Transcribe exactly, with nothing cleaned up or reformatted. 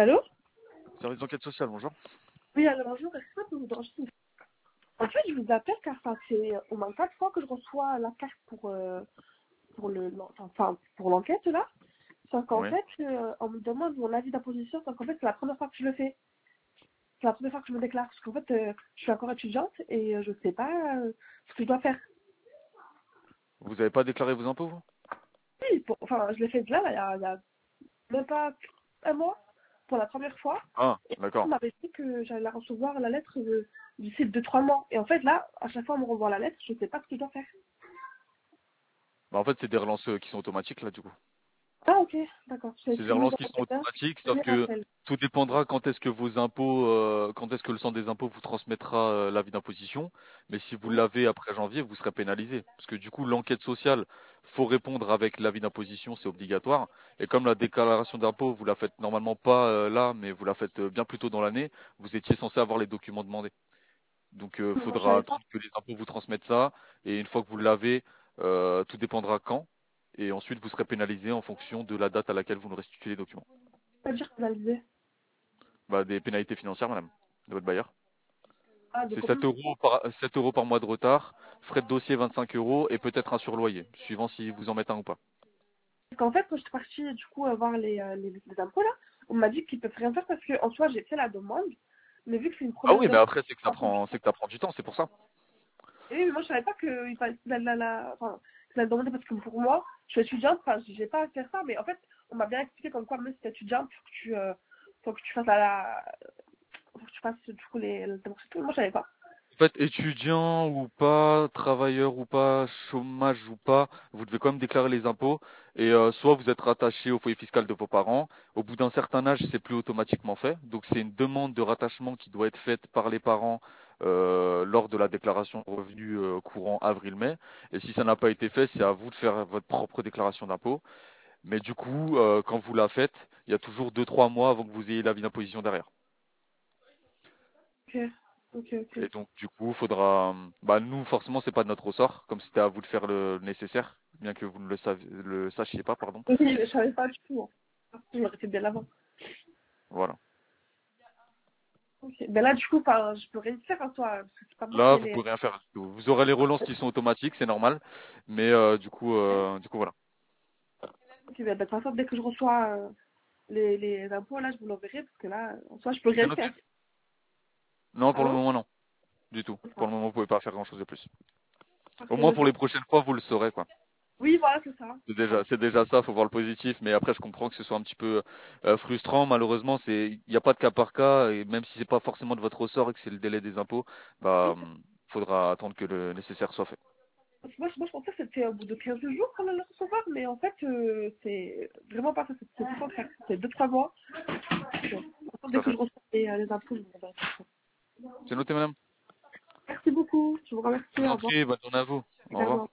Allô? Service d'enquête sociale, bonjour. Oui, alors bonjour, est-ce que vous dérangez? En fait, je vous appelle car ça fait au moins quatre fois que je reçois la carte pour, euh, pour le, non, enfin, pour l'enquête là. Sauf qu'en Oui. fait, euh, on me demande mon avis d'imposition, sauf qu'en fait, c'est la première fois que je le fais. C'est la première fois que je me déclare. Parce qu'en fait, euh, je suis encore étudiante et euh, je sais pas euh, ce que je dois faire. Vous n'avez pas déclaré vos impôts, vous? Oui, pour- enfin, je l'ai fait là, là, il y a, il y a même pas un mois, pour la première fois. Ah, Et on d'accord. m'avait dit que j'allais recevoir la lettre euh, d'ici deux, trois mois. Et en fait, là, à chaque fois, on me renvoie la lettre, je sais pas ce que je dois faire. Bah, en fait, c'est des relances euh, qui sont automatiques, là, du coup. Ah, ok, d'accord. J'ai C'est des écrit mise relances en qui sont réserve, automatiques, sauf premier que appel. tout dépendra quand est-ce que vos impôts, euh, quand est-ce que le centre des impôts vous transmettra euh, l'avis d'imposition. Mais si vous Hmm. l'avez après janvier, vous serez pénalisé. Parce que du coup, l'enquête sociale, faut répondre avec l'avis d'imposition, c'est obligatoire. Et comme la déclaration d'impôt, vous la faites normalement pas euh, là, mais vous la faites euh, bien plus tôt dans l'année, vous étiez censé avoir les documents demandés. Donc, il Moi, je faudra savais pas. attendre que les impôts vous transmettent ça. Et une fois que vous l'avez, euh, tout dépendra quand. Et ensuite, vous serez pénalisé en fonction de la date à laquelle vous nous restituez les documents. Pas dire pénalisé. Bah, des pénalités financières, madame, de votre bailleur. Ah, de C'est combien? sept euros par, sept euros par mois de retard, frais de dossier vingt-cinq euros et peut-être un surloyer, suivant si vous en mettez un ou pas. Parce qu'en fait, quand je suis partie, du coup, euh, voir les, euh, les, les impôts, là, on m'a dit qu'ils peuvent rien faire parce qu'en soi, j'ai fait la demande. Mais vu que c'est une Ah première oui, mais demande, après, c'est que ça un peu du prend, temps. c'est que ça prend du temps, c'est pour ça. Et oui, mais moi, je savais pas qu'il fallait la, la, la, enfin, la demander parce que pour moi, je suis étudiante, enfin, j'ai pas à faire ça. Mais en fait, on m'a bien expliqué comme quoi, même si t'es étudiante, faut que tu, euh, faut que tu fasses la, la, faut que tu fasses, du coup, les, les démarches et tout. Moi, je savais pas. En fait, étudiant ou pas, travailleur ou pas, chômage ou pas, vous devez quand même déclarer les impôts. Et euh, soit vous êtes rattaché au foyer fiscal de vos parents. Au bout d'un certain âge, c'est plus automatiquement fait. Donc c'est une demande de rattachement qui doit être faite par les parents euh, lors de la déclaration de revenus euh, courant avril-mai. Et si ça n'a pas été fait, c'est à vous de faire votre propre déclaration d'impôt. Mais du coup, euh, quand vous la faites, il y a toujours deux trois mois avant que vous ayez l'avis d'imposition derrière. Ok, ok, ok. Et donc, du coup, faudra. Bah, nous, forcément, c'est pas de notre ressort, comme c'était à vous de faire le nécessaire, bien que vous ne le, saviez, le sachiez pas, pardon. Oui, je savais pas du tout. Hein. Je l'aurais fait bien avant. Voilà. Ok. Ben là, du coup, enfin, je peux rien faire en soi, parce que c'est pas moi qui Là, ai vous les. pouvez rien faire du tout. Vous aurez les relances qui sont automatiques, c'est normal, mais euh, du coup, euh, du coup, voilà. Ok, ben, de toute façon, dès que je reçois euh, les, les impôts, là, je vous l'enverrai, parce que là, en soi, je peux C'est rien noté. faire. Non, pour le Allô? moment, non, du tout. Pour Enfin, le moment, vous pouvez pas faire grand-chose de plus. Au parfait, moins ben, je pour vous- les prochaines fois, vous le saurez, quoi. Oui, voilà, c'est ça. C'est déjà, c'est déjà ça, faut voir le positif, mais après je comprends que ce soit un petit peu euh, frustrant. Malheureusement, c'est, il n'y a pas de cas par cas, et même si c'est pas forcément de votre ressort et que c'est le délai des impôts, bah, hum, faudra attendre que le nécessaire soit fait. Parce que moi, je- moi, je pensais que c'était au bout de quinze jours qu'on allait le recevoir, mais en fait, euh, c'est vraiment pas ça. C'est c'est tout le contraire. C'est deux trois mois. Donc, Tout dès à que fait. je reçois les, euh, les impôts, je vous enverrai. C'est noté, madame. Merci beaucoup. Je vous remercie. Je vous Au en revoir. prie, bonne journée à vous. Au revoir. Également.